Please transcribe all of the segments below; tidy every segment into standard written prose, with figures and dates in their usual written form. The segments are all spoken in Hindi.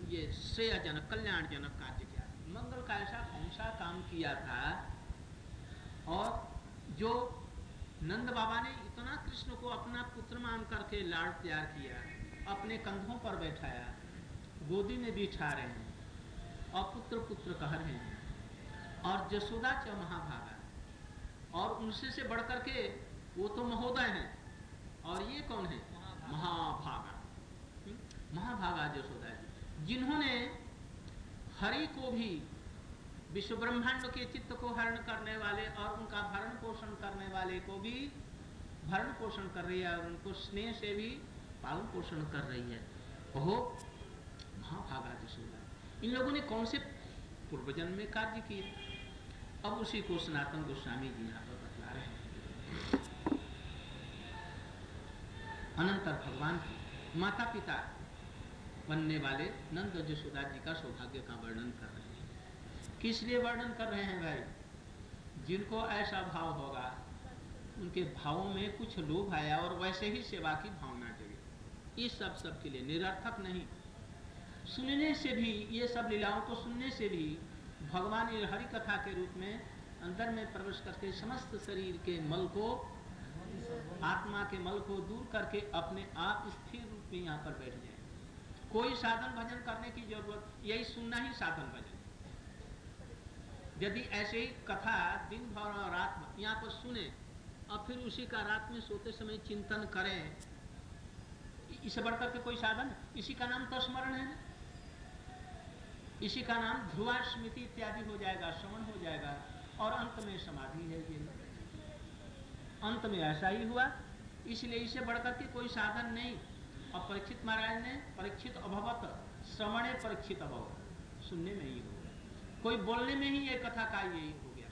ये श्रेयजनक कल्याणजनक कार्य किया, मंगल का ऐसा कौन सा काम किया था। और जो नंद बाबा ने इतना कृष्ण को अपना पुत्र मान करके लाड़ प्यार किया, अपने कंधों पर बैठाया, गोदी में बिठा रहे हैं और पुत्र पुत्र कह रहे हैं। और जसोदा च महाभागा, और उनसे से बढ़कर के वो तो महोदय हैं, और ये कौन है, महाभागा। महाभागा जसोदा जी, जिन्होंने हरि को भी, विश्व ब्रह्मांड के चित्त को हरण करने वाले और उनका भरण पोषण करने वाले को भी भरण पोषण कर रही है और उनको स्नेह से भी पालन पोषण कर रही है, ओहो महाभागा जसोदा। इन लोगों ने कौन से पूर्व जन्म में कार्य किए, अब उसी को सनातन गोस्वामी जी यहाँ पर बतला रहे हैं। अनंतर भगवान की माता पिता बनने वाले नंद जसोदा जी का सौभाग्य का वर्णन कर रहे हैं। किस लिए वर्णन कर रहे हैं भाई, जिनको ऐसा भाव होगा, उनके भावों में कुछ लोभ आया और वैसे ही सेवा की भावना जगे, ये सब के लिए निरर्थक नहीं। सुनने से भी, ये सब लीलाओं को सुनने से भी भगवान ये हरि कथा के रूप में अंदर में प्रवेश करके समस्त शरीर के मल को, आत्मा के मल को दूर करके अपने आप स्थिर रूप में यहाँ पर बैठ जाए। कोई साधन भजन करने की जरूरत, यही सुनना ही साधन भजन। यदि ऐसे ही कथा दिन भर और रात भर यहाँ पर सुने और फिर उसी का रात में सोते समय चिंतन करें, इसे बढ़कर के कोई साधन, इसी का नाम तो स्मरण है ना, इसी का नाम ध्रुवा स्मृति इत्यादि हो जाएगा, श्रवण हो जाएगा और अंत में समाधि है। ये अंत में ऐसा ही हुआ, इसलिए इसे बढ़कर के कोई साधन नहीं। और परीक्षित महाराज ने परीक्षित अभवत श्रवणे परीक्षित अभव, सुनने में ही हो गया, कोई बोलने में ही ये कथा का यही हो गया।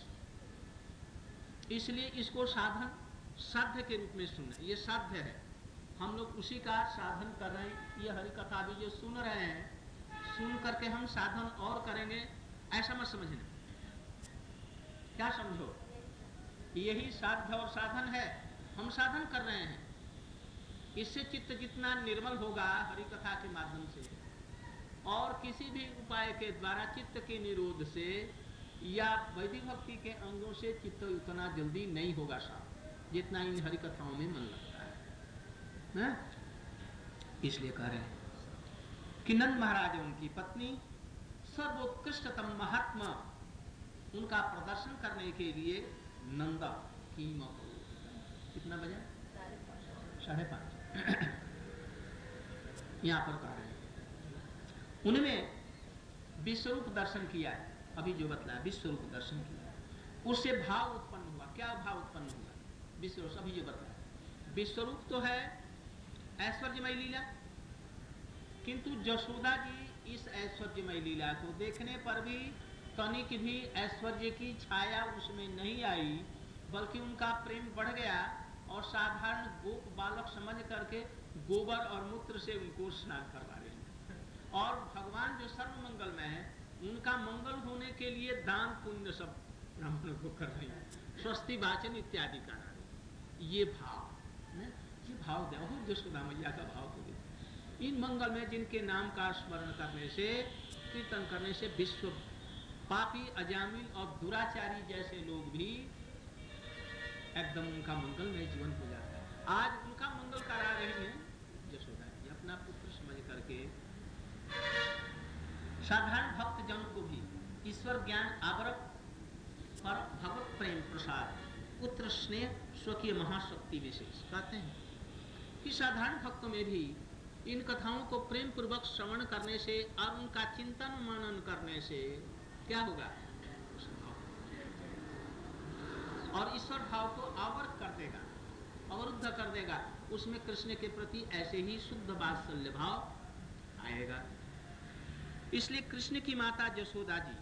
इसलिए इसको साधन साध्य के रूप में सुनना, ये साध्य है, हम लोग उसी का साधन कर रहे हैं। ये हरि कथा भी जो सुन रहे हैं, सुन करके हम साधन और करेंगे ऐसा मत समझना। क्या समझो, यही साध्य और साधन है, हम साधन कर रहे हैं। इससे चित्त जितना निर्मल होगा हरि कथा के माध्यम से, और किसी भी उपाय के द्वारा चित्त के निरोध से या वैदिक भक्ति के अंगों से चित्त उतना जल्दी नहीं होगा साफ, जितना इन हरि कथाओं में मन लगता है। इसलिए कह रहे हैं कि नंद महाराज उनकी पत्नी सर्वोत्कृष्टतम महात्मा, उनका प्रदर्शन करने के लिए नंदा की कितना बजा 5:30 यहाँ पर कह रहे हैं। उनमें विश्वरूप दर्शन किया है, अभी जो बतलाया विश्वरूप दर्शन किया, उससे भाव उत्पन्न हुआ। क्या भाव उत्पन्न हुआ, विश्वरूप, अभी जो बतलाया विश्वरूप तो है ऐश्वर्यमय लीला, किंतु जसोदा जी इस ऐश्वर्यमय लीला को देखने पर भी तनिक भी ऐश्वर्य की छाया उसमें नहीं आई, बल्कि उनका प्रेम बढ़ गया और साधारण गोप बालक समझ करके गोबर और मूत्र से उनको स्नान करवा रहे हैं। और भगवान जो सर्व मंगलमय है, उनका मंगल होने के लिए दान पुण्य सब ब्राह्मण को कर रहे हैं, स्वस्ति वाचन इत्यादि का ये भाव, ये भाव देखो जसोदा मैया का भाव को देखो। इन मंगल में जिनके नाम का स्मरण करने से, कीर्तन करने से विश्व पापी अजामिल और दुराचारी जैसे लोग भी एकदम उनका मंगल में जीवन हो जाता है। आज उनका मंगल करा रही है जसोदा जी, अपना पुत्र समझ करके साधारण भक्त जन को भी ईश्वर ज्ञान आवरक और भगवत प्रेम प्रसाद पुत्र स्नेह स्वकीय महाशक्ति विशेष कहते हैं कि साधारण भक्तों में भी इन कथाओं को प्रेम पूर्वक श्रवण करने से और उनका चिंतन मनन करने से क्या होगा, और ईश्वर भाव को आवृत कर देगा, अवरुद्ध कर देगा, उसमें कृष्ण के प्रति ऐसे ही शुद्ध वात्सल्य भाव आएगा। इसलिए कृष्ण की माता जसोदा जी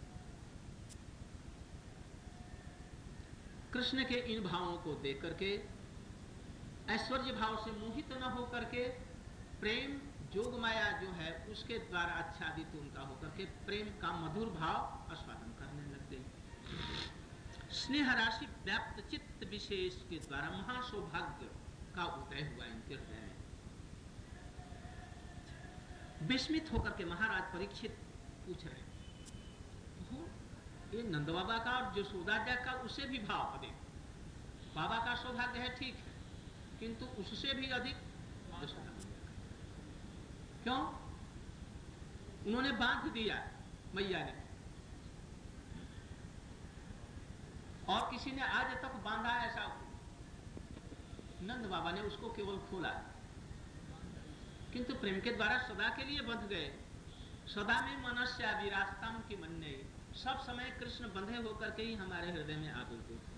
कृष्ण के इन भावों को देख करके ऐश्वर्य भाव से मोहित न होकर के प्रेम जोग माया जो है उसके द्वारा आच्छादित उनका होकर के प्रेम का मधुर भाव आस्वादन करने लग गई। स्नेह राशि व्याप्त चित्त विशेष के द्वारा महासौभाग्य का उदय हुआ इनके हृदय में। विस्मित होकर के महाराज परीक्षित पूछ रहे हैं, ये नंद बाबा का और यशोदा का उससे भी भाव अधिक, बाबा का सौभाग्य है ठीक है, किंतु उससे भी अधिक यशोदा मैया का। क्यों? उन्होंने बांध दिया मैया ने, और किसी ने आज तक बांधा ऐसा, नंद बाबा ने उसको केवल खोला, किंतु प्रेम के द्वारा सदा के लिए बंध गए। सदा में मनस्या विरास्ताम की मन नहीं, सब समय कृष्ण बंधे होकर के ही हमारे हृदय में आ बोलते थे,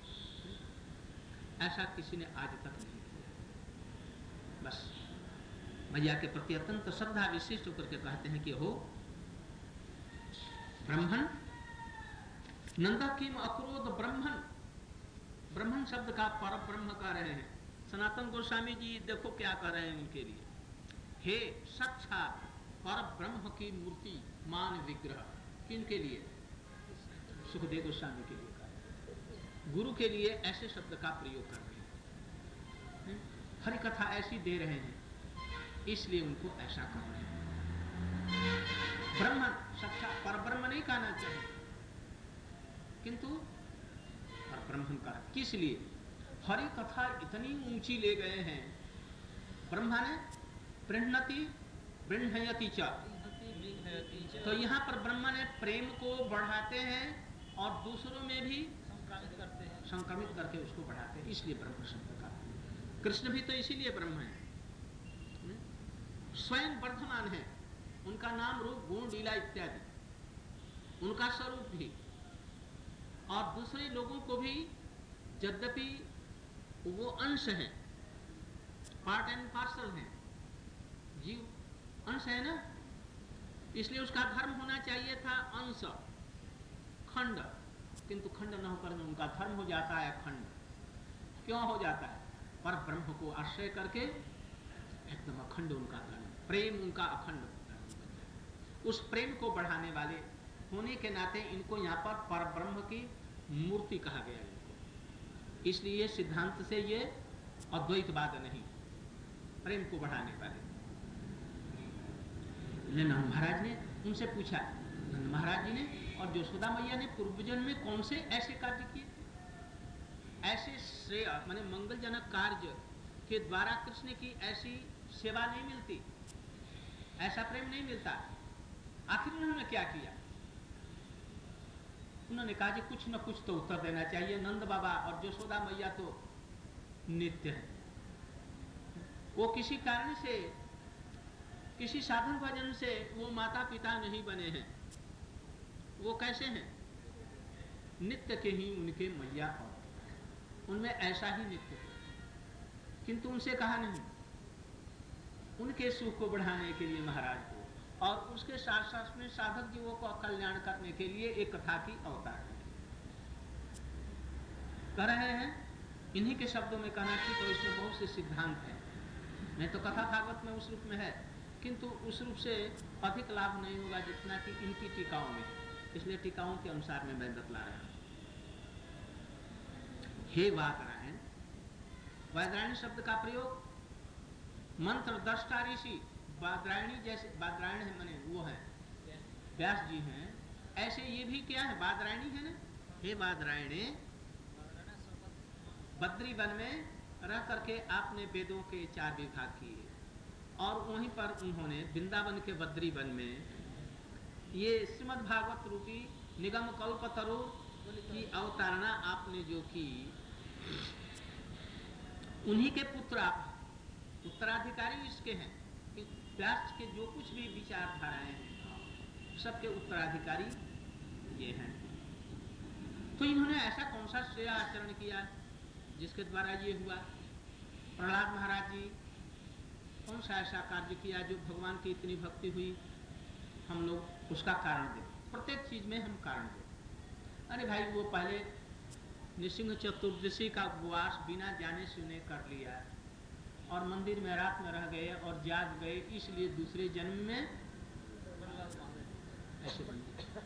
ऐसा किसी ने आज तक नहीं किया। बस मैया के प्रति अत्यंत श्रद्धा विशिष्ट होकर के कहते हैं कि हो ब्रह्मन नंदा किम अक्रोध ब्रह्मन, ब्रह्मन शब्द का पर ब्रह्म कह रहे हैं। सनातन गोस्वामी जी देखो क्या कह रहे हैं उनके लिए, हे साक्षात पर ब्रह्म की मूर्ति मान विग्रह, किनके लिए? सुखदेव गोस्वामी के लिए कहा, गुरु के लिए ऐसे शब्द का प्रयोग कर रहे हैं, हरि कथा ऐसी दे रहे हैं, इसलिए उनको ऐसा कर रहे हैं। ब्रह्म साक्षात पर ब्रह्म नहीं कहना चाहिए, किंतु पर ब्रह्म का, किस लिए? हरि कथा इतनी ऊंची ले गए हैं, ब्रह्मा ने प्रणति बृहयति च, तो यहाँ पर ब्रह्मा ने प्रेम को बढ़ाते हैं और दूसरों में भी संक्रमित करके उसको बढ़ाते हैं, इसलिए ब्रह्म शब्द का। कृष्ण भी तो इसीलिए ब्रह्म है, स्वयं वर्धमान है, उनका नाम रूप गुण लीला इत्यादि, उनका स्वरूप भी, और दूसरे लोगों को भी, यद्यपि वो अंश है, पार्ट एंड पार्सल है, जीव अंश है ना, इसलिए उसका धर्म होना चाहिए था अंश खंड, किंतु खंड न होकर उनका धर्म हो जाता है खंड। क्यों हो जाता है? पर ब्रह्म को आश्रय करके एकदम अखंड उनका धर्म, प्रेम उनका अखंड धर्म। उस प्रेम को बढ़ाने वाले होने के नाते इनको यहाँ पर पर ब्रह्म की मूर्ति कहा गया इनको, इसलिए सिद्धांत से ये अद्वैतवाद नहीं, प्रेम को बढ़ाने वाले। नंद महाराज ने उनसे पूछा, नंद महाराज जी ने और यशोदा मैया ने पूर्व जन्म में कौन से ऐसे कार्य किए, ऐसे श्रेय माने मंगलजनक कार्य के द्वारा कृष्ण की ऐसी सेवा नहीं मिलती, ऐसा प्रेम नहीं मिलता, आखिर उन्होंने क्या किया? उन्होंने कहा कि कुछ न कुछ तो उत्तर देना चाहिए, नंद बाबा और यशोदा मैया तो नित्य है, वो किसी कारण से, किसी साधन भजन से वो माता पिता नहीं बने हैं, वो कैसे हैं? नित्य के ही उनके मैया और उनमें ऐसा ही नित्य है, किंतु उनसे कहा नहीं, उनके सुख को बढ़ाने के लिए महाराज को और उसके साथ साथ में साधक जीवों को कल्याण करने के लिए एक कथा की अवतार है। कह रहे हैं इन्हीं के शब्दों में कहना चाहिए, तो इसमें बहुत से सिद्धांत हैं, नहीं तो कथा भागवत में उस रूप में है, किंतु उस रूप से अधिक लाभ नहीं होगा जितना कि इनकी टीकाओं में, इसलिए टीकाओं के अनुसार में मैं बतला रहा हूं। हे वादरायण, वादरायण शब्द का प्रयोग मंत्र दृष्टा ऋषि, बादरायणी जैसे, बादरायण है माने वो है व्यास जी हैं, ऐसे ये भी क्या है? बादरायणी है ना। हे बादरायणे, बद्री वन में रह करके आपने वेदों के 4 विभाग किए, और वहीं पर उन्होंने वृंदावन के बद्री वन में ये श्रीमद् भागवत रूपी निगम कल्पतरु की अवतारणा आपने जो की, उन्हीं के पुत्र आप, उत्तराधिकारी इसके हैं, व्यास के जो कुछ भी विचारधाराएं हैं सबके उत्तराधिकारी ये हैं। तो इन्होंने ऐसा कौन सा श्रेय आचरण किया जिसके द्वारा ये हुआ? प्रहलाद महाराज जी कौन सा ऐसा कार्य किया जो भगवान की इतनी भक्ति हुई? हम लोग उसका कारण दें, प्रत्येक चीज में हम कारण दें। अरे भाई, वो पहले नृसिंह चतुर्दशी का उपवास बिना जाने सुने कर लिया और मंदिर में रात में रह गए और जाग गए, इसलिए दूसरे जन्म में ऐसे बन गए।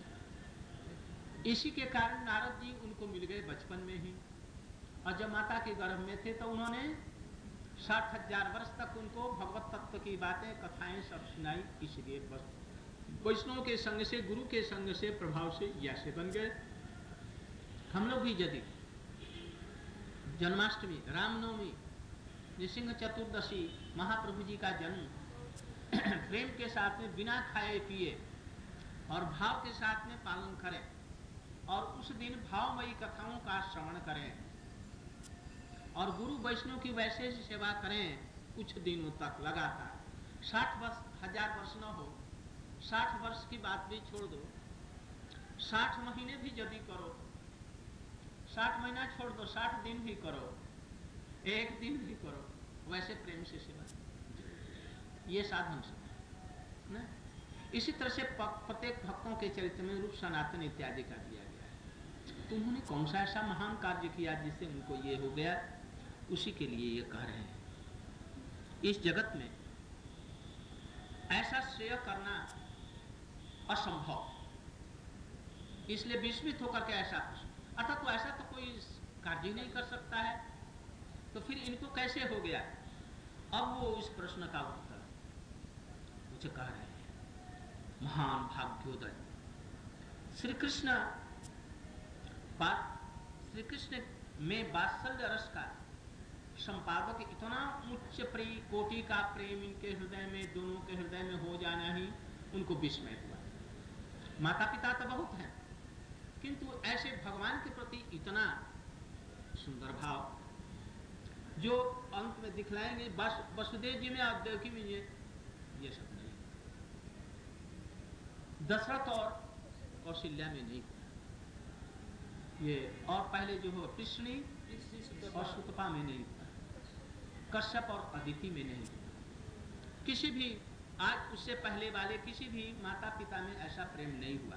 इसी के कारण नारद जी उनको मिल गए बचपन में ही, और जब माता के गर्भ में थे तो उन्होंने 60,000 वर्ष तक उनको भगवत तत्व की बातें कथाएं सब सुनाई। इसलिए बस वैष्णव के संग से, गुरु के संग से, प्रभाव से ऐसे बन गए। हम लोग भी यदि जन्माष्टमी, रामनवमी, नृसिंह चतुर्दशी, महाप्रभु जी का जन्म प्रेम के साथ में बिना खाए पिए और भाव के साथ में पालन करें और उस दिन भावमयी कथाओं का श्रवण करें और गुरु वैष्णव की वैसे सेवा करें कुछ दिनों तक लगातार। 60,000 वर्ष न हो, 60 वर्ष की बात भी छोड़ दो, 60 महीने भी यदि करो, 60 महीना छोड़ दो, 60 दिन भी करो, एक दिन भी करो, वैसे प्रेम से सेवा, ये साधन से ना। इसी तरह से प्रत्येक भक्तों के चरित्र में रूप सनातन इत्यादि का दिया गया है। तो उन्होंने कौन सा ऐसा महान कार्य किया जिससे उनको ये हो गया, उसी के लिए ये कह रहे हैं। इस जगत में ऐसा श्रेय करना असंभव, इसलिए विस्मित होकर के ऐसा, अर्थात तो ऐसा तो कोई कार्य नहीं कर सकता है, तो फिर इनको कैसे हो गया। अब वो इस प्रश्न का उत्तर मुझे कह रहे हैं। महान भाग्योदय श्री कृष्ण में वात्सल्य रस का संपादक इतना उच्च कोटि का प्रेम इनके हृदय में, दोनों के हृदय में हो जाना ही उनको विस्मय हुआ। माता पिता तो बहुत हैं, किंतु ऐसे भगवान के प्रति इतना सुंदर भाव जो अंत में दिखलाएंगे। वसुदेव जी में और देवकी में ये सब नहीं, दशरथ और कौशल्या में नहीं, ये और पहले जो हो कृष्णी और सुतपा में नहीं, कश्यप और अदिति में नहीं, किसी भी आज उससे पहले वाले किसी भी माता पिता में ऐसा प्रेम नहीं हुआ।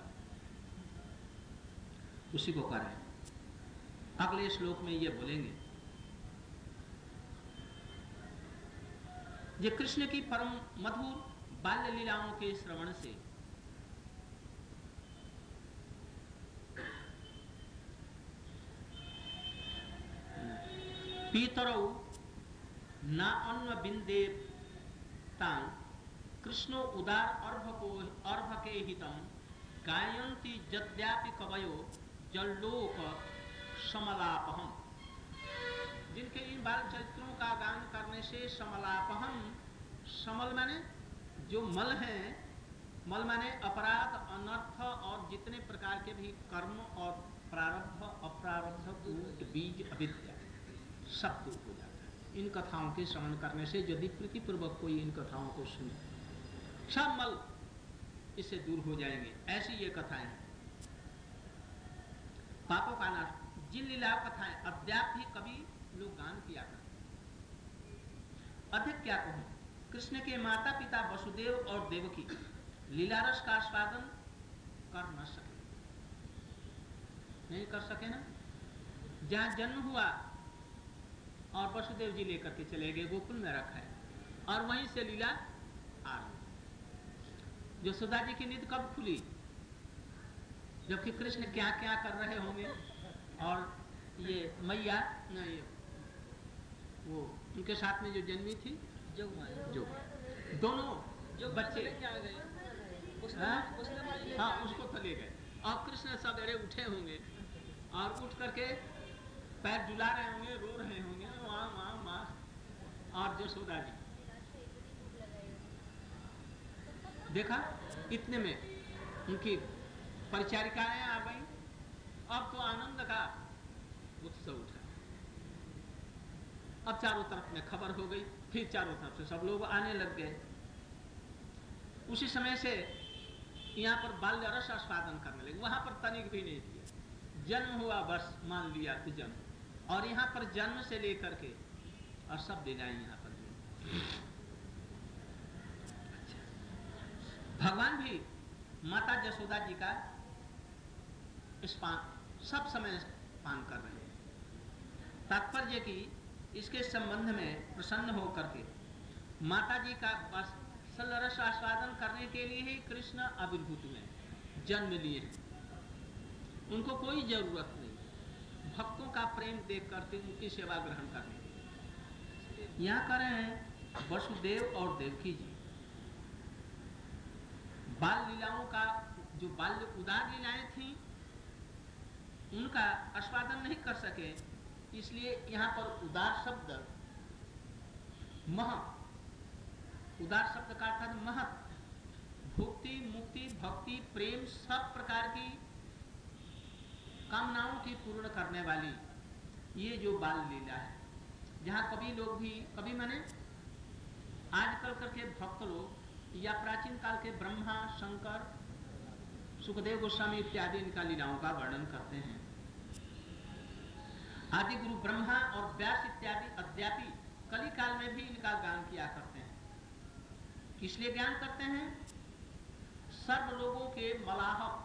उसी को कह रहे हैं। अगले श्लोक में ये बोलेंगे, ये कृष्ण की परम मधुर बाल्य लीलाओं के श्रवण से पीतरौ न अन्व बिंदे तां कृष्णो उदार अर्भके हितम गायन्ति यद्यापि कवयो जल्लोक समलापहम। जिनके इन बाल चरित्रों का गान करने से समलापहम, समल माने जो मल है, मल माने अपराध, अनर्थ और जितने प्रकार के भी कर्म और प्रारब्ध अप्रारब्ध कूट बीज अविद्या सब दूर हो जाता है इन कथाओं के श्रवण करने से। यदि प्रीतिपूर्वक कोई इन कथाओं को सुने, सब मल इससे दूर हो जाएंगे। ऐसी ये कथाएं हैं, पापों का नाश। जिन लीला कथाएं अद्याप भी कभी लोग गान किया करते, अधिक क्या कहूं, कृष्ण के माता पिता वसुदेव और देवकी लीलारस का आस्वादन कर न सके, नहीं कर सके ना। जहां जन्म हुआ और वसुदेव जी लेकर के चले गए, गोकुल में रखा है, और वहीं से लीला आरंभ। यशोदा जी की नींद कब खुली, जबकि कृष्ण क्या क्या कर रहे होंगे, और ये मैया नहीं, वो उनके साथ में जो जन्मी थी जो दोनों जो बच्चे हाँ उसको तो ले गए, और कृष्ण सवेरे उठे होंगे और उठ करके पैर झुला रहे होंगे, रो रहे होंगे, वहाँ वहाँ वहाँ। और यशोदा जी देखा, इतने में उनकी परिचारिकाएं आ गई। अब तो आनंद का उत्सव उठा, अब चारों तरफ में खबर हो गई, फिर चारों तरफ से सब लोग आने लग गए। उसी समय से यहाँ पर बाल्य रस आस्वादन करने लगे, वहां पर तनिक भी नहीं दिया। जन्म हुआ बस मान लिया कि जन्म, और यहाँ पर जन्म से लेकर के और सब लीलाएं यहाँ पर। भगवान भी माता यशोदा जी का स्पान सब समय पान कर रहे हैं। तात्पर्य कि इसके संबंध में प्रसन्न होकर के माता जी का बस रस आस्वादन करने के लिए ही कृष्ण आविर्भूत हुए, जन्म लिए हैं। उनको कोई जरूरत नहीं भक्तों का प्रेम देख करके उनकी सेवा ग्रहण करने की। यहाँ कह रहे हैं वसुदेव और देवकी जी बाल लीलाओं का जो बाल उदार लीलाएं थी उनका आस्वादन नहीं कर सके, इसलिए यहाँ पर उदार शब्द उदार शब्द का अर्थात महत, भुक्ति मुक्ति भक्ति प्रेम सब प्रकार की कामनाओं की पूर्ण करने वाली ये जो बाल लीला है, जहाँ कभी लोग भी कभी माने आजकल करके भक्त लोग या प्राचीन काल के ब्रह्मा शंकर सुखदेव गोस्वामी इत्यादि इनका लीलाओं का वर्णन करते हैं। आदि गुरु ब्रह्मा और व्यास इत्यादि अद्यापि कली काल में भी इनका गान किया करते हैं। किसलिए ज्ञान करते हैं? सर्व लोगों के मलापह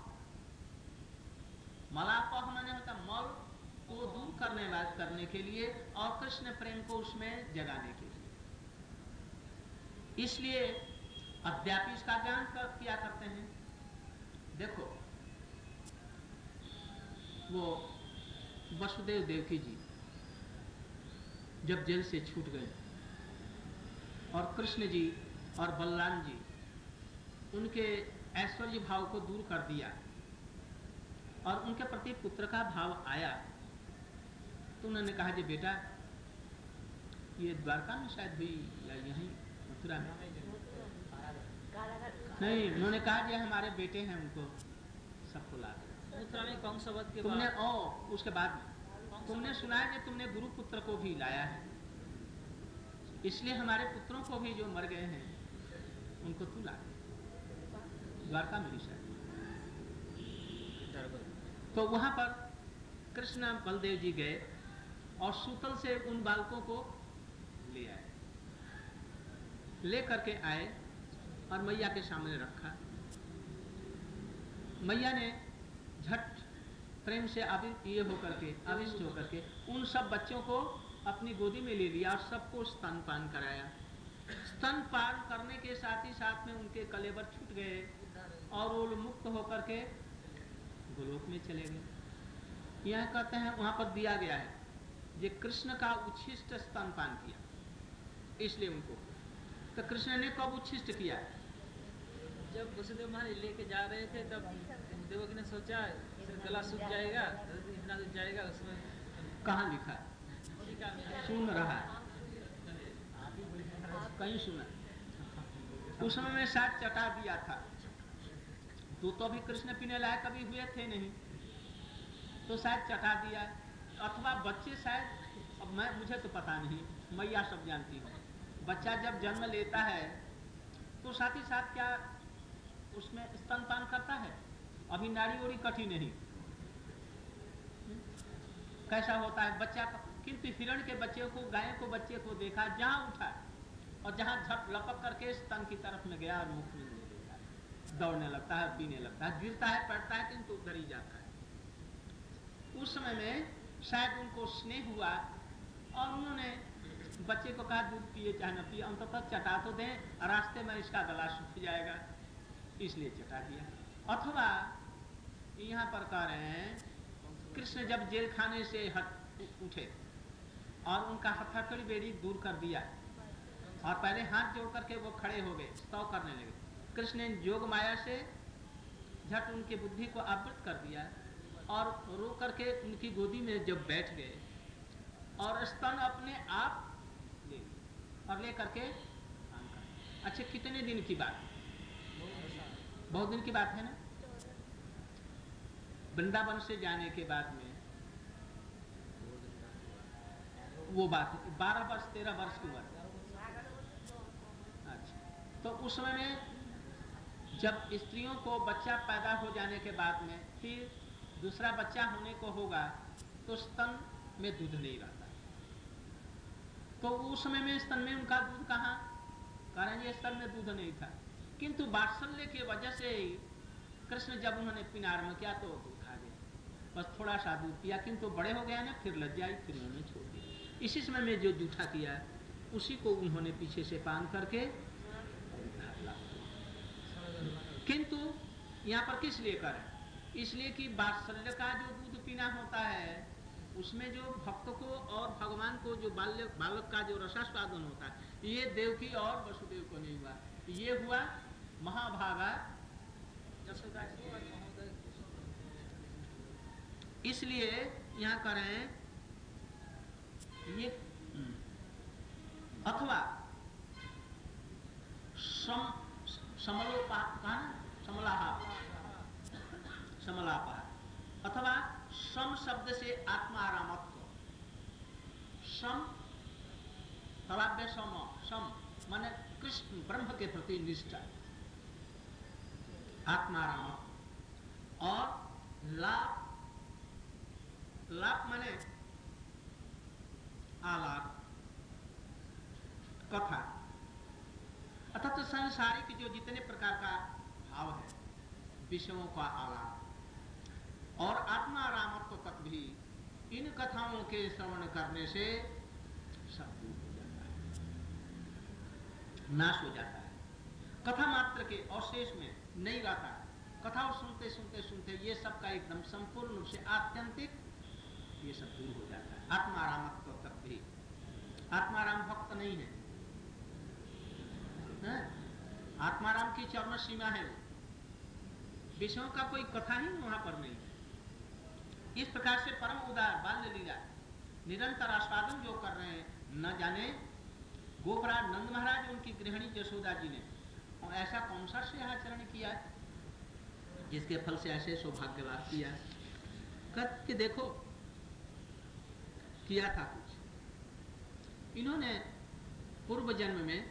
माने होता मल को दूर करने के लिए और कृष्ण प्रेम को उसमें जगाने के लिए, इसलिए अद्यापि इसका ज्ञान किया करते हैं। देखो वो वसुदेव देवकी जी जब जेल से छूट गए और कृष्ण जी और बलराम जी उनके ऐश्वर्य भाव को दूर कर दिया और उनके प्रति पुत्र का भाव आया, तो उन्होंने कहा कि बेटा ये द्वारका में शायद हुई या यहीं मथुरा में नहीं, उन्होंने कहा कि हमारे बेटे हैं उनको सबको ला मथुरा में कौन सा वक्त के तुमने बाद उसके बाद में तुमने सुना है कि तुमने गुरु पुत्र को भी लाया है, इसलिए हमारे पुत्रों को भी जो मर गए हैं उनको तू ला द्वारका में शायद। तो वहां पर कृष्ण बलदेव जी गए और सूतल से उन बालकों को ले आए, ले करके आए और मैया के सामने रखा। मैया ने झट प्रेम से आविष्ट होकर के उन सब बच्चों को अपनी गोदी में ले लिया और सबको स्तनपान कराया। स्तनपान करने के साथ ही साथ में उनके कलेवर छूट गए और वो मुक्त होकर के गोलोक में चले गए। यह कहते हैं वहां पर दिया गया है ये कृष्ण का उच्छिष्ट स्तनपान किया, इसलिए उनको तो कृष्ण ने कब उच्छिष्ट किया? जब वसुदेव महाराज लेके जा रहे थे तब देवकी ने सोचा गला सूख जाएगा, इतना दूर जाएगा, उसमें कहाँ लिखा है? सुन रहा है कहीं सुना? उस समय में शायद चटा दिया था, तो अभी कृष्ण पीने लायक कभी हुए थे नहीं, तो शायद चटा दिया, अथवा बच्चे शायद, अब मुझे तो पता नहीं, मैया सब जानती हूँ। बच्चा जब जन्म लेता है तो साथ ही साथ क्या उसमें स्तनपान करता है? अभी नाड़ी ओड़ी कटी नहीं, कैसा होता है बच्चा का। किंतु हिरण के बच्चे को, गाय को बच्चे को देखा, जहाँ उठा और जहाँ झप लपक करके स्तन की तरफ में गया और मुख में ले लेता है, दौड़ने लगता है, पीने लगता है, गिरता है, पड़ता है, किंतु उधर ही जाता है। उस समय में शायद उनको स्नेह हुआ और उन्होंने बच्चे को कहा दूध पिए चाहे न पिए, अंततः चटा तो दें, रास्ते में इसका गला सूख जाएगा, इसलिए चटा दिया। अथवा यहाँ पर कह रहे हैं कृष्ण जब जेल खाने से उठे और उनका हथकड़ी बेड़ी दूर कर दिया और पहले हाथ जोड़ करके वो खड़े हो गए, स्तव करने लगे। कृष्ण ने जोग माया से झट उनकी बुद्धि को आवृत कर दिया और रो करके उनकी गोदी में जब बैठ गए और स्तन अपने आप ले और ले करके अच्छा कितने दिन की बात? बहुत दिन की बात है ना। वृंदावन से जाने के बाद में वो बात 12 वर्ष 13 वर्ष की उम्र। अच्छा, तो उस समय में जब स्त्रियों को बच्चा पैदा हो जाने के बाद में फिर दूसरा बच्चा होने को होगा तो स्तन में दूध नहीं रहता, तो उस समय में स्तन में उनका दूध कहाँ? कारण ये स्तन में दूध नहीं था, किंतु वात्सल्य की वजह से कृष्ण जब उन्होंने पीना आरम्भ किया तो दूध आ गया, बस थोड़ा सा दूध पिया, किंतु बड़े हो गया ना, फिर लज्जा आई, फिर उन्होंने छोड़ दिया। इसी समय में जो जूठा किया उसी को उन्होंने पीछे से पान करके, किंतु यहाँ पर किस लिए करें? इसलिए कि वात्सल्य का जो दूध पीना होता है उसमें जो भक्त को और भगवान को जो बालक का जो रसास्वादन होता है, ये देवकी और वसुदेव को नहीं हुआ, ये हुआ महाभागा यशोदा को और महोदय को। इसलिए यहाँ कह रहे हैं ये अथवा समलापात अथवा सम शब्द से आत्मारामत्व, सम तलाभ्य सम माने कृष्ण ब्रह्म के प्रति निष्ठा, आत्मारामत्व और लाभ, लाभ माने आलाप कथा अर्थात तो सांसारिक जो जितने प्रकार का भाव है, विषयों का आलाप और आत्मारामत्व तक भी इन कथाओं के श्रवण करने से सब दूर हो जाता है, नाश हो जाता है। कथा मात्र के अवशेष में नहीं रहता। कथाओं सुनते सुनते सुनते ये सब का एकदम संपूर्ण रूप से आत्यंतिक ये सब दूर हो जाता है। आत्मारामत्व तक भी, आत्माराम भक्त नहीं है, आत्माराम की चरम सीमा है, विषयों का कोई कथा ही वहां पर नहीं है। इस प्रकार से परम उदार बाल्य लीला निरंतर आस्वादन जो कर रहे हैं, न जाने गोपराज नंद महाराज उनकी गृहिणी जसोदा जी ने और ऐसा कौन सा से आचरण किया जिसके फल से ऐसे सौभाग्य लाभ किया। कह कि देखो किया था कुछ, इन्होंने पूर्व जन्म में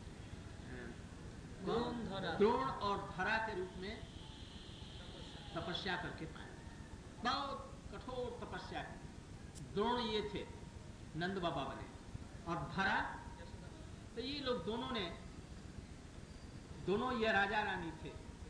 द्रोण और धरा के रूप में तपस्या करके पाए, बहुत कठोर तपस्या की। द्रोण ये थे, नंद बाबा बने, और धरा तो ये लोग दोनों ने, दोनों ये राजा रानी थे।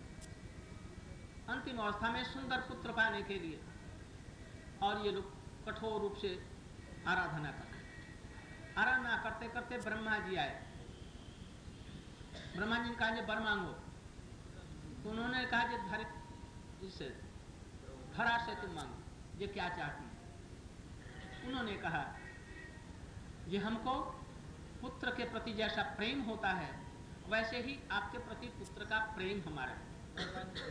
अंतिम अवस्था में सुंदर पुत्र पाने के लिए और ये लोग कठोर रूप से आराधना करते, आराधना करते करते ब्रह्मा जी आए। ब्रह्मा जी ने कहा वर मांगो, तो उन्होंने कहा जिससे धरा से तुम मांगो, ये क्या चाहती है। उन्होंने कहा ये हमको पुत्र के प्रति जैसा प्रेम होता है वैसे ही आपके प्रति पुत्र का प्रेम हमारा है।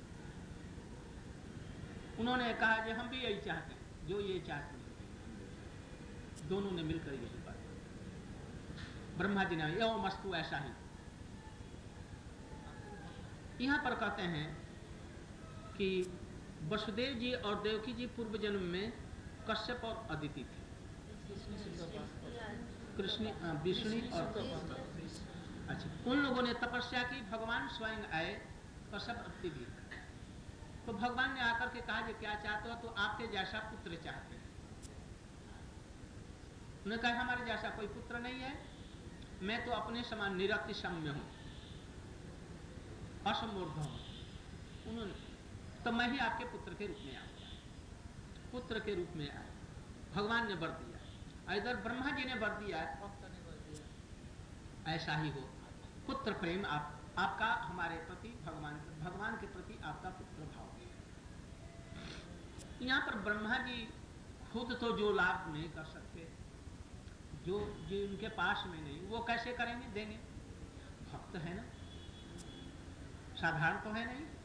उन्होंने कहा कि हम भी यही चाहते हैं जो ये चाहते हैं। दोनों ने मिलकर यही बात, ब्रह्मा जी ने यो मस्तु ऐसा ही। यहाँ पर कहते हैं कि वसुदेव जी और देवकी जी पूर्व जन्म में कश्यप और अदिति थे। कृष्ण विष्णु और अच्छा, उन लोगों ने तपस्या की, भगवान स्वयं आए, कश्यप अदिति भी। तो भगवान ने आकर के कहा कि क्या चाहते हो, तो आपके जैसा पुत्र चाहते हैं। उन्होंने कहा हमारे जैसा कोई पुत्र नहीं है, मैं तो अपने समान निरतिशम्य हूं, असमूर्ध हूं। उन्होंने तो मैं ही आपके पुत्र के रूप में आऊंगा। पुत्र के रूप में आए, भगवान ने वर दिया, इधर ब्रह्मा जी ने वर दिया, ऐसा ही हो। पुत्र प्रेम आपका हमारे प्रति, भगवान के प्रति आपका पुत्र भाव। यहाँ पर ब्रह्मा जी खुद तो जो लाभ नहीं कर सकते, जो उनके पास में नहीं, वो कैसे करेंगे, देंगे। भक्त है ना, साधारण तो है नहीं।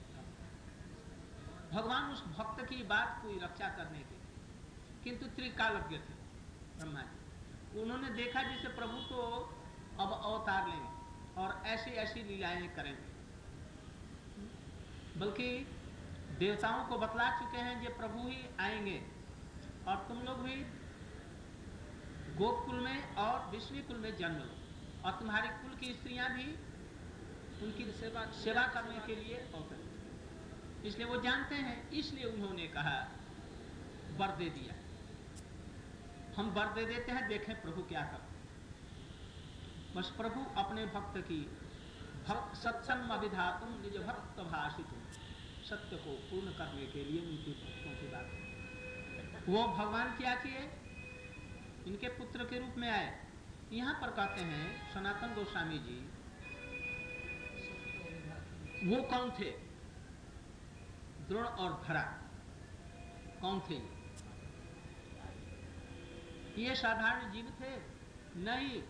भगवान उस भक्त की बात को रक्षा करने के, किंतु त्रिकालज्ञ थे ब्रह्मा जी। उन्होंने देखा जिसे प्रभु तो अब अवतार लेंगे और ऐसी ऐसी लीलाएं करेंगे, बल्कि देवताओं को बतला चुके हैं ये प्रभु ही आएंगे और तुम लोग भी गोकुल में और विष्णु कुल में जन्म लो और तुम्हारे कुल की स्त्रियां भी उनकी सेवा करने के लिए अवसर। इसलिए वो जानते हैं, इसलिए उन्होंने कहा वर दे दिया। हम वर दे देते हैं, देखें प्रभु क्या करते। बस प्रभु अपने भक्त की सत्संग अभिधातुम निज भक्त भाषित, सत्य को पूर्ण करने के लिए उनके भक्तों की बात। वो भगवान क्या किए, इनके पुत्र के रूप में आए। यहाँ पर कहते हैं सनातन गोस्वामी जी, वो कौन थे, द्रोण और धरा कौन थे। ये साधारण जीव थे? नहीं,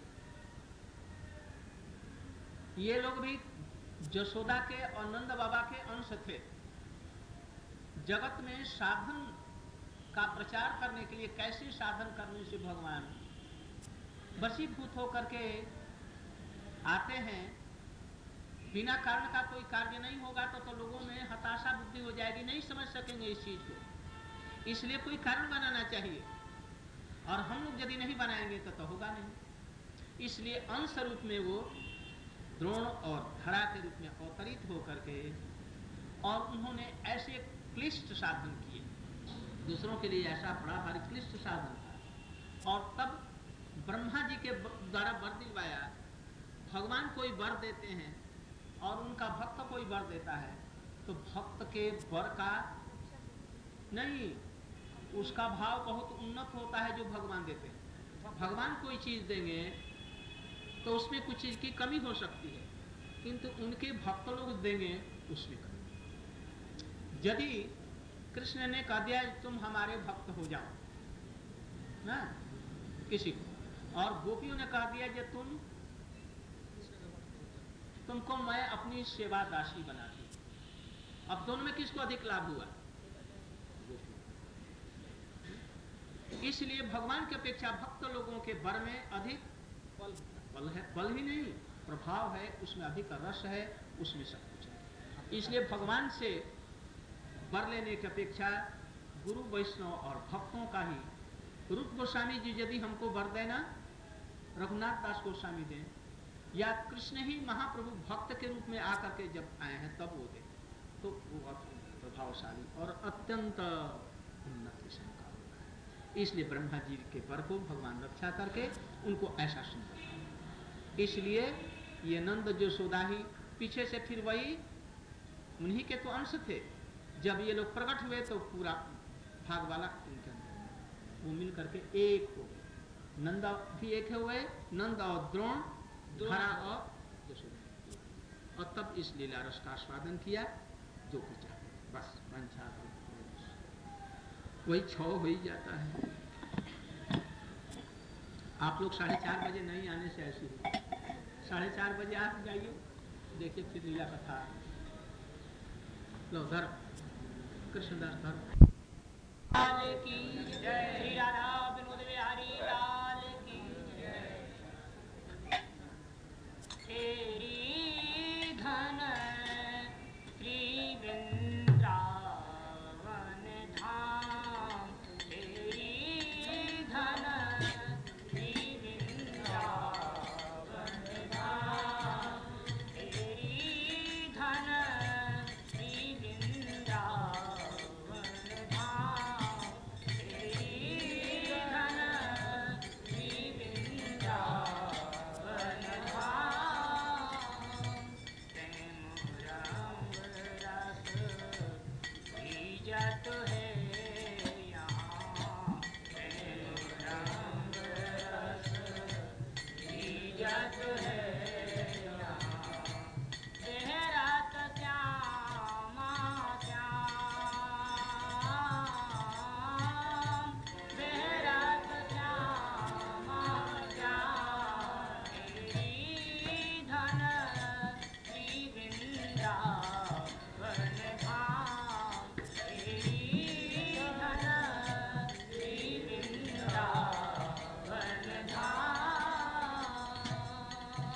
ये लोग भी जसोदा के और नंद बाबा के अंश थे। जगत में साधन का प्रचार करने के लिए कैसे साधन करने से भगवान वशीभूत होकर के आते हैं। बिना कारण का कोई कार्य नहीं होगा तो लोगों में हताशा बुद्धि हो जाएगी, नहीं समझ सकेंगे इस चीज को। इसलिए कोई कारण बनाना चाहिए, और हम लोग यदि नहीं बनाएंगे तो होगा नहीं। इसलिए अंश रूप में वो द्रोण और धरा के रूप में अवतरित होकर के, और उन्होंने ऐसे क्लिष्ट साधन किए, दूसरों के लिए ऐसा बड़ा भारी क्लिष्ट साधन था। और तब ब्रह्मा जी के द्वारा वर दिलवाया। भगवान कोई वर देते हैं और उनका भक्त कोई वर देता है, तो भक्त के वर का नहीं, उसका भाव बहुत उन्नत होता है जो भगवान देते हैं। भगवान कोई चीज देंगे तो उसमें कुछ चीज की कमी हो सकती है, किंतु उनके भक्त लोग देंगे उसमें कमी। यदि कृष्ण ने कह दिया तुम हमारे भक्त हो जाओ ना किसी को, और गोपियों ने कह दिया कि तुमको मैं अपनी सेवा दासी बना दी, अब दोनों में किसको अधिक लाभ हुआ? इसलिए भगवान की अपेक्षा भक्त लोगों के वर में अधिक बल है, बल ही नहीं प्रभाव है, उसमें अधिक रस है, उसमें सब कुछ है। इसलिए भगवान से वर लेने की अपेक्षा गुरु वैष्णव और भक्तों का ही। रूप गोस्वामी जी यदि हमको वर देना, रघुनाथ दास गोस्वामी दें, या कृष्ण ही महाप्रभु भक्त के रूप में आकर के जब आए हैं तब वो दे, तो वो प्रभावशाली और अत्यंत उन्नत किस्म का होता है। इसलिए ब्रह्मा जी के वर को भगवान रक्षा करके उनको ऐसा सुंदर, इसलिए ये नंद यशोदा ही पीछे से फिर वही उन्हीं के तो अंश थे। जब ये लोग प्रकट हुए तो पूरा भाग वाला उनके अंदर वो मिल करके एक हो गए। नंद भी एक हुए, नंद और द्रोण, धरा और यशोदा, और तब इस लीला रस का आस्वादन किया जो कुछ चाहते। बस वंशा वही 6 हो ही जाता है। आप लोग 4:30 बजे नहीं आने से ऐसी हो, 4:30 बजे आप जाइए, देखिए फिर लीला कथा। लो धर कृष्णदास धर। लाल की जय, श्री राधा विनोद बिहारी लाल की जय। तेरी धन श्री वृंदावन धाम, तेरी धन श्री वृंदावन धाम, तेरी धन श्री वृंदावन धाम, तेरी धन श्री वृंदावन धाम। प्रेम रंग रस बीजत है यहाँ, प्रेम रंग रस बीजत है यहाँ। देहरात श्यामा श्याम, देहरात श्यामा श्याम, तेरी धन श्री वृंदावन धाम, तेरी धन श्री वृंदावन धाम।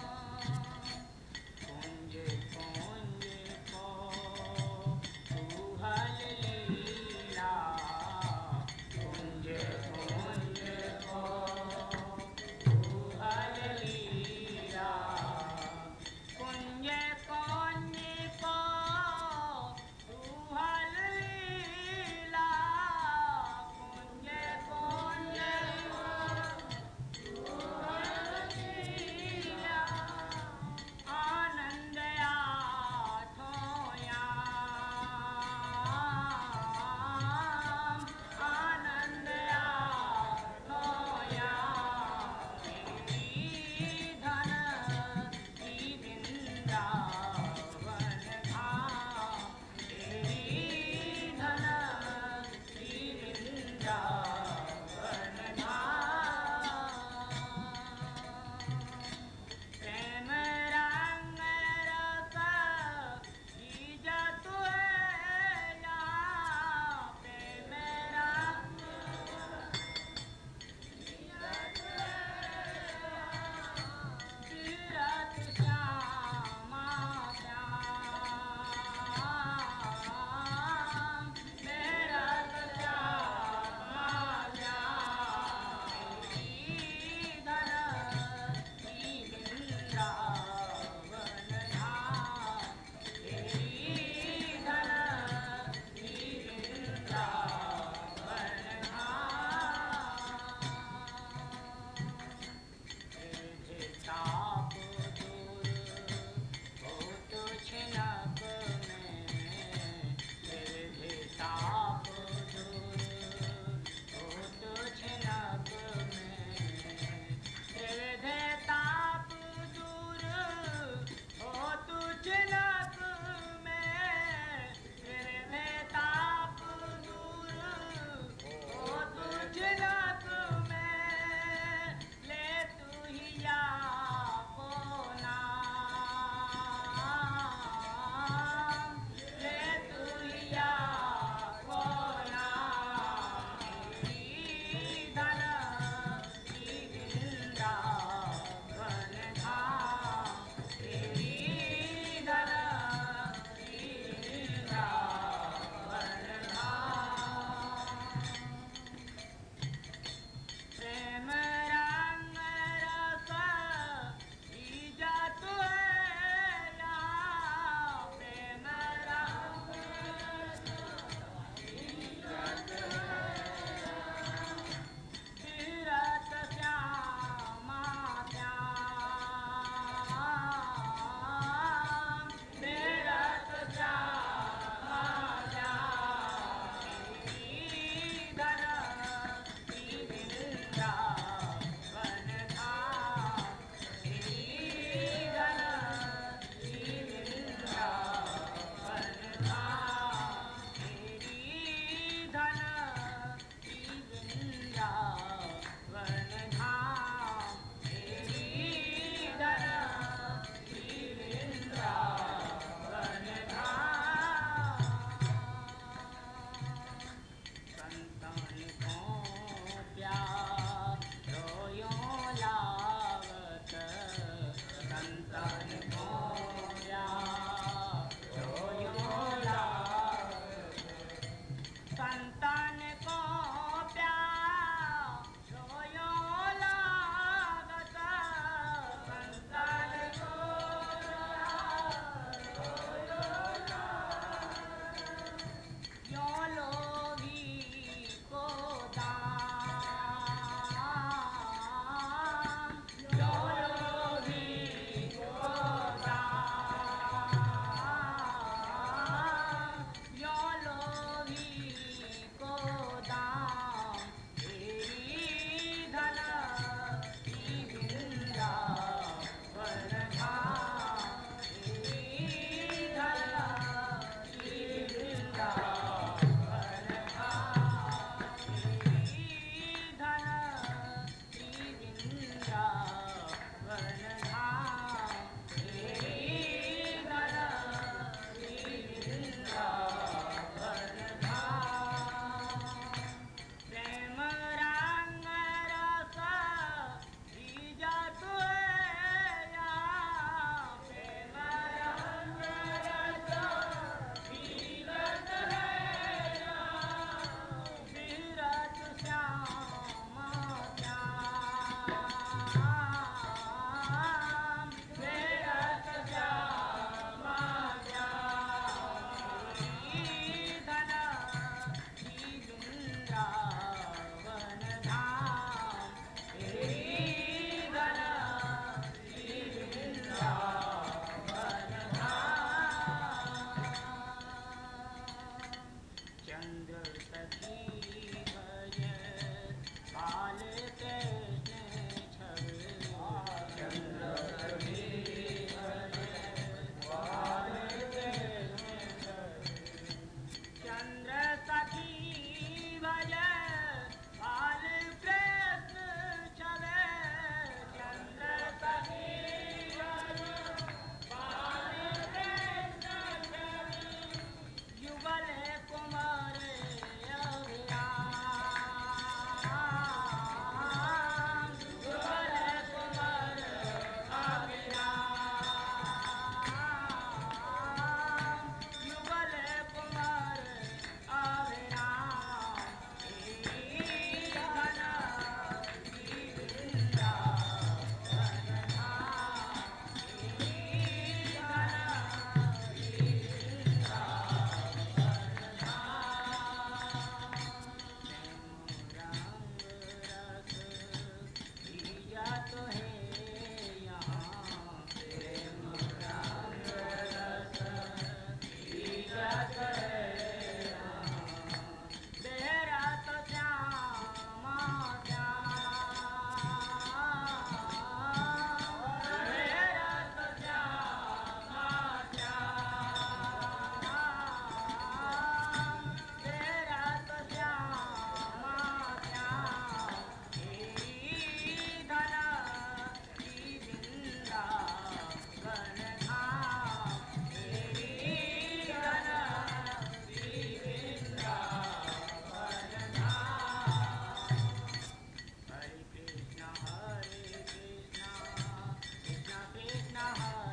स्वाहा